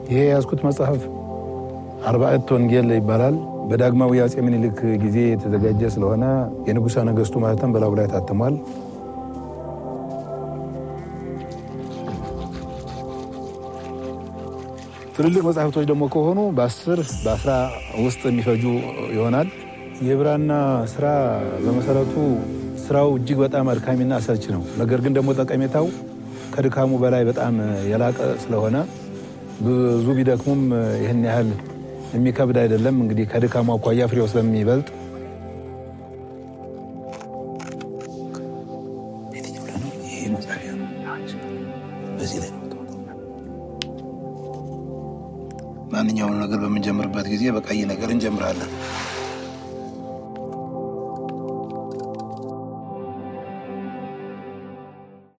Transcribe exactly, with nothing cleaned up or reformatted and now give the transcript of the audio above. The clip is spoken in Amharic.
ይሄ ያስኩት መጽሐፍ አርባዕቱ ወንጌል ይባላል። በዳግማዊ አፄ ምኒልክ ጊዜ የተዘጋጀ ስለሆነ የንጉሠ ነገሥቱ ማህተም በላዩ ላይ ታትሟል። ትልልቅ መጽሐፍቶች ደግሞ ከሆኑ በአስር በአስራ ውስጥ የሚፈጁ ይሆናል። የብራና ስራ በመሰረቱ ስራው እጅግ በጣም አድካሚና አሰልች ነው። ነገር ግን ደግሞ ጠቀሜታው ከድካሙ በላይ በጣም የላቀ ስለሆነ ብዙ ቢደክሙም ይህን ያህል የሚከብድ አይደለም። እንግዲህ ከድካሙ አኳያ ፍሬው ስለሚበልጥ ማንኛውም ነገር በምንጀምርበት ጊዜ በቀይ ነገር እንጀምራለን።